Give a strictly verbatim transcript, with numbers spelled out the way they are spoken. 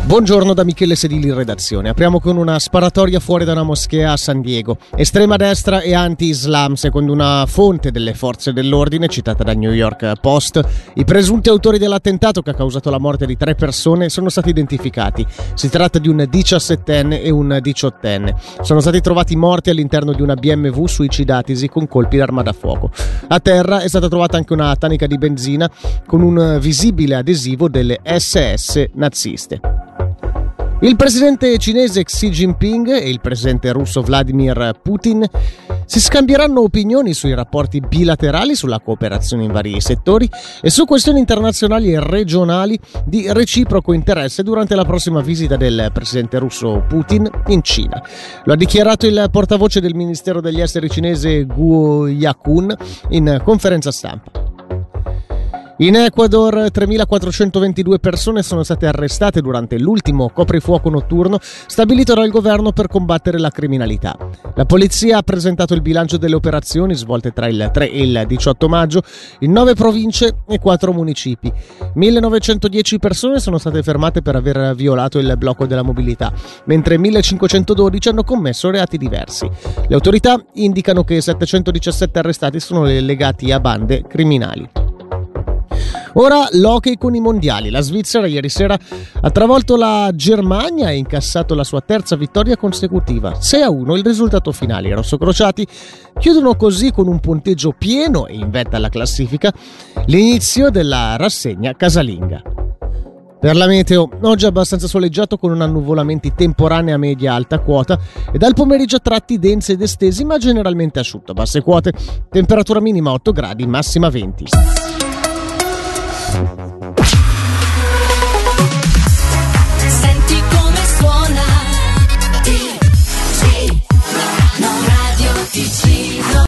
Buongiorno da Michele Sedili in redazione. Apriamo con una sparatoria fuori da una moschea a San Diego. Estrema destra e anti-Islam, secondo una fonte delle forze dell'ordine citata da New York Post. I presunti autori dell'attentato che ha causato la morte di tre persone sono stati identificati. Si tratta di un diciassettenne e un diciottenne. Sono stati trovati morti all'interno di una B M W suicidatisi con colpi d'arma da fuoco. A terra è stata trovata anche una tanica di benzina con un visibile adesivo delle S S naziste. Il presidente cinese Xi Jinping e il presidente russo Vladimir Putin si scambieranno opinioni sui rapporti bilaterali, sulla cooperazione in vari settori e su questioni internazionali e regionali di reciproco interesse durante la prossima visita del presidente russo Putin in Cina. Lo ha dichiarato il portavoce del Ministero degli Esteri cinese Guo Yakun in conferenza stampa. In Ecuador tremilaquattrocentoventidue persone sono state arrestate durante l'ultimo coprifuoco notturno stabilito dal governo per combattere la criminalità. La polizia ha presentato il bilancio delle operazioni svolte tra il tre e il diciotto maggio in nove province e quattro municipi. millenovecentodieci persone sono state fermate per aver violato il blocco della mobilità, mentre millecinquecentododici hanno commesso reati diversi. Le autorità indicano che settecentodiciassette arrestati sono legati a bande criminali. Ora l'hockey con i mondiali. La Svizzera ieri sera ha travolto la Germania e incassato la sua terza vittoria consecutiva. sei a uno il risultato finale. I rossocrociati chiudono così con un punteggio pieno e in vetta alla classifica l'inizio della rassegna casalinga. Per la meteo, oggi è abbastanza soleggiato con un annuvolamenti temporanei a media alta quota e dal pomeriggio a tratti densi ed estesi ma generalmente asciutto. Basse quote, temperatura minima otto gradi, massima venti.